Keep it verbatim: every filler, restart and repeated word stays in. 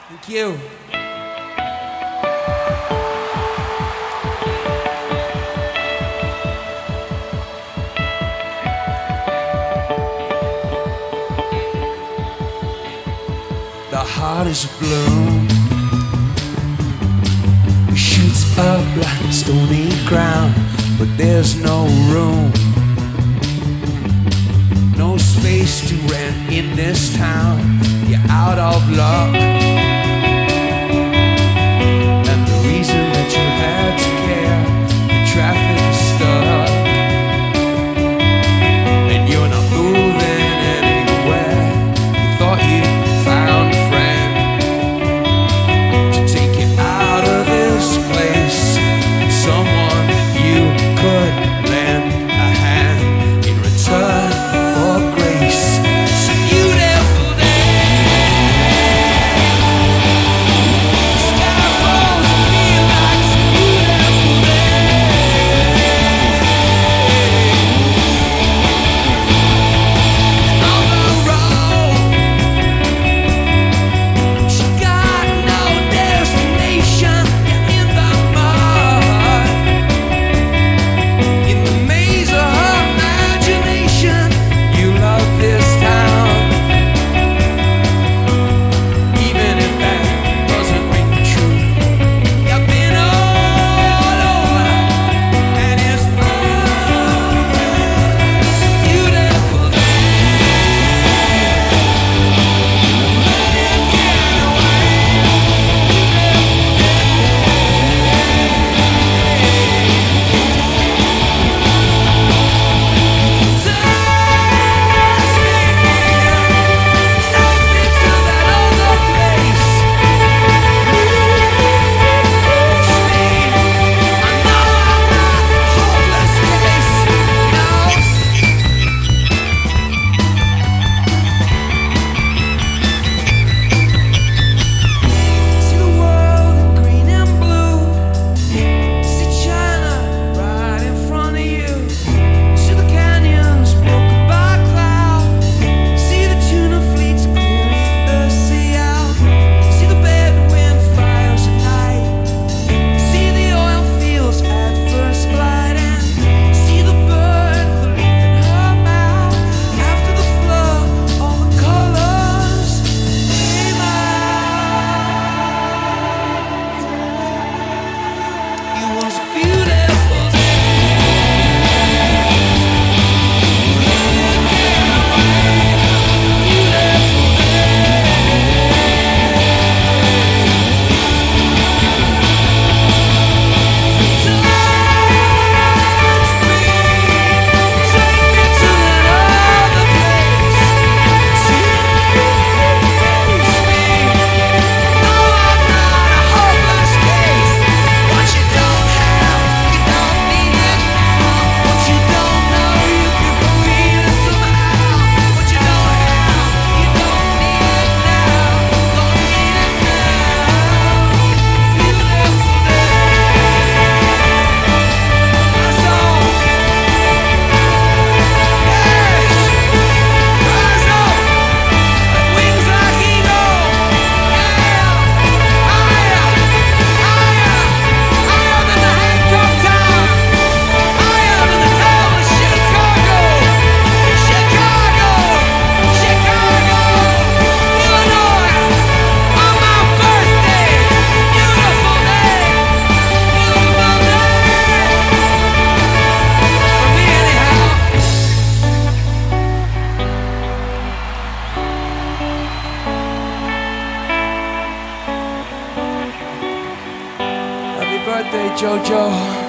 Thank you. The heart is a bloom, it shoots up like stony ground, but there's no room, no space to rent in this town. You're out of luck, and the reason that you had to care, the traffic is stuck, and you're not moving anywhere. You thought you found a friend to take you out of this place, someone you could lend a hand in return for grace. It's a beautiful day. The sky falls and feel like it's a beautiful day. And on the road, she got no destination. You're in the mud, in the maze of her imagination. You love this town, even if that doesn't ring true. You've been all over, and it's always a beautiful day. See the world in green and blue. See China right in front of you. See the canyons broken by cloud. See the tuna fleets clearing the sea out. See the bedouin fires at night. See the oil fields at first light. And see the bird with a leaf in her mouth. After the flood, all the colors came out. It was a beautiful day. Happy birthday, Jojo.